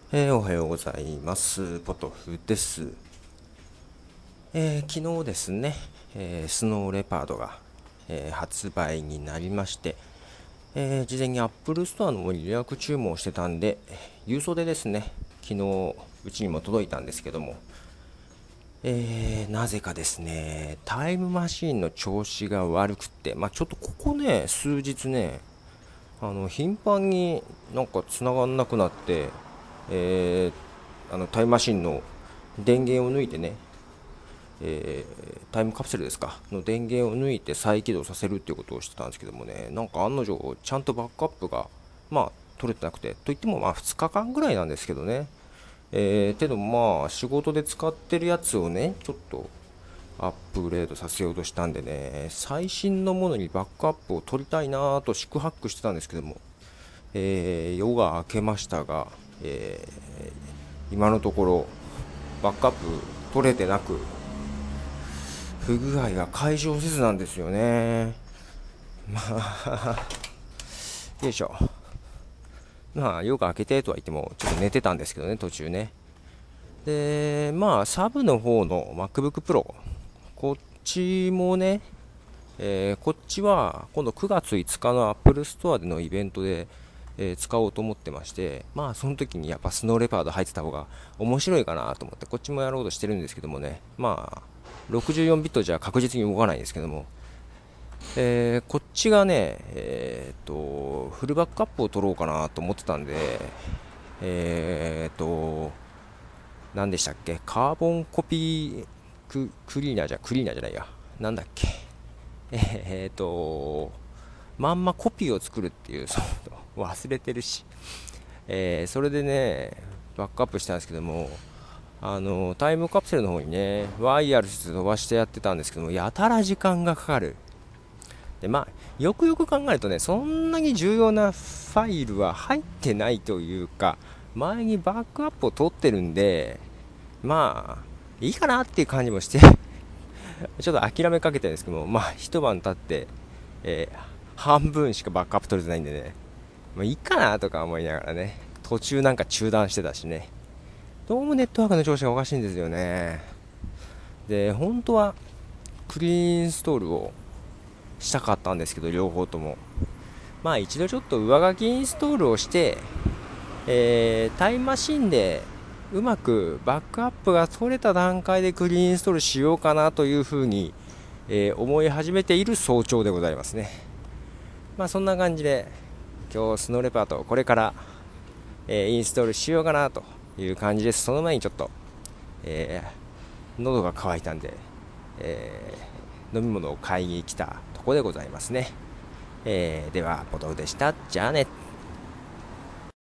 おはようございます。ポトフです。昨日ですね、スノーレパードが、発売になりまして、事前に Apple Store の方に予約注文をしてたんで、郵送でですね、昨日うちにも届いたんですけども、なぜかですね、タイムマシーンの調子が悪くって、ちょっとここね、数日ね、頻繁になんか繋がんなくなって、えタイムマシンの電源を抜いてね、タイムカプセルですかの電源を抜いて再起動させるっていうことをしてたんですけどもね、なんか案の定ちゃんとバックアップが取れてなくて、といっても2日間ぐらいなんですけどね、けど仕事で使ってるやつをねちょっとアップグレードさせようとしたんでね、最新のものにバックアップを取りたいなぁと四苦八苦してたんですけども、夜が明けましたが、え今のところバックアップ取れてなく、不具合が解消せずなんですよね。よいしょ。夜が明けてとは言ってもちょっと寝てたんですけどね、途中ね。でサブの方の MacBook Pro、 こっちもね、こっちは今度9月5日の Apple Store でのイベントで、使おうと思ってまして、その時にやっぱスノーレパード入ってた方が面白いかなと思ってこっちもやろうとしてるんですけどもね、64ビットじゃ確実に動かないんですけども、こっちがね、フルバックアップを取ろうかなと思ってたんで、何でしたっけ、カーボンコピークリーナーじゃないや、なんだっけ、まんまコピーを作るっていう、そう忘れてるし、それでね、バックアップしたんですけども、タイムカプセルの方にね、ワイヤレスで飛ばしてやってたんですけども、やたら時間がかかる。で、よくよく考えるとね、そんなに重要なファイルは入ってないというか、前にバックアップを取ってるんで、いいかなっていう感じもしてちょっと諦めかけてるんですけども、一晩経って、半分しかバックアップ取れてないんでね、いいかなとか思いながらね、途中なんか中断してたしね、どうもネットワークの調子がおかしいんですよね。で、本当はクリーンインストールをしたかったんですけど、両方とも。一度ちょっと上書きインストールをして、タイムマシンでうまくバックアップが取れた段階でクリーンインストールしようかなというふうに、思い始めている早朝でございますね。そんな感じで今日スノーレパートこれから、インストールしようかなという感じです。その前にちょっと、喉が渇いたんで、飲み物を買いに来たとこでございますね。ではポトフでした。じゃあね。